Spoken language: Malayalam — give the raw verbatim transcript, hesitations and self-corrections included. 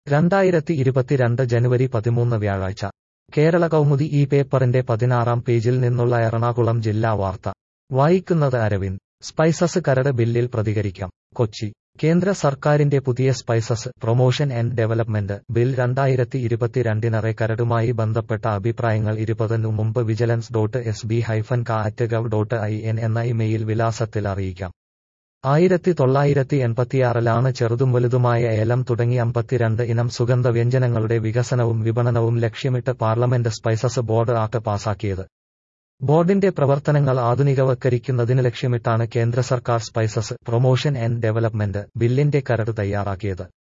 രണ്ടായിരത്തി ഇരുപത്തിരണ്ട് ജനുവരി പതിമൂന്ന് വ്യാഴാഴ്ച കേരള കൗമുദി ഈ പേപ്പറിന്റെ പതിനാറാം പേജിൽ നിന്നുള്ള എറണാകുളം ജില്ലാ വാർത്ത വായിക്കുന്നത് അരവിന്ദ്. സ്പൈസസ് കരട് ബില്ലിൽ പ്രതികരിക്കാം. കൊച്ചി. കേന്ദ്ര സർക്കാരിന്റെ പുതിയ spices promotion and development bill രണ്ടായിരത്തി ഇരുപത്തിരണ്ടിനറെ കരടുമായി ബന്ധപ്പെട്ട അഭിപ്രായങ്ങൾ ഇരുപതിനു മുമ്പ് vigilance dot S B hyphen ka at gov dot I N എന്ന ഇമെയിൽ വിലാസത്തിൽ അറിയിക്കാം. ആയിരത്തി തൊള്ളായിരത്തി എൺപത്തിയാറിലാണ് ചെറുതും വലുതുമായ ഏലം തുടങ്ങി അമ്പത്തിരണ്ട് ഇനം സുഗന്ധ വ്യഞ്ജനങ്ങളുടെ വികസനവും വിപണനവും ലക്ഷ്യമിട്ട് പാർലമെന്റ് സ്പൈസസ് ബോർഡ് ആക്ട് പാസാക്കിയത്. ബോർഡിന്റെ പ്രവർത്തനങ്ങൾ ആധുനികവൽക്കരിക്കുന്നതിന് ലക്ഷ്യമിട്ടാണ് കേന്ദ്ര സർക്കാർ സ്പൈസസ് പ്രൊമോഷൻ ആൻഡ് ഡെവലപ്മെന്റ് ബില്ലിന്റെ കരട് തയ്യാറാക്കിയത്.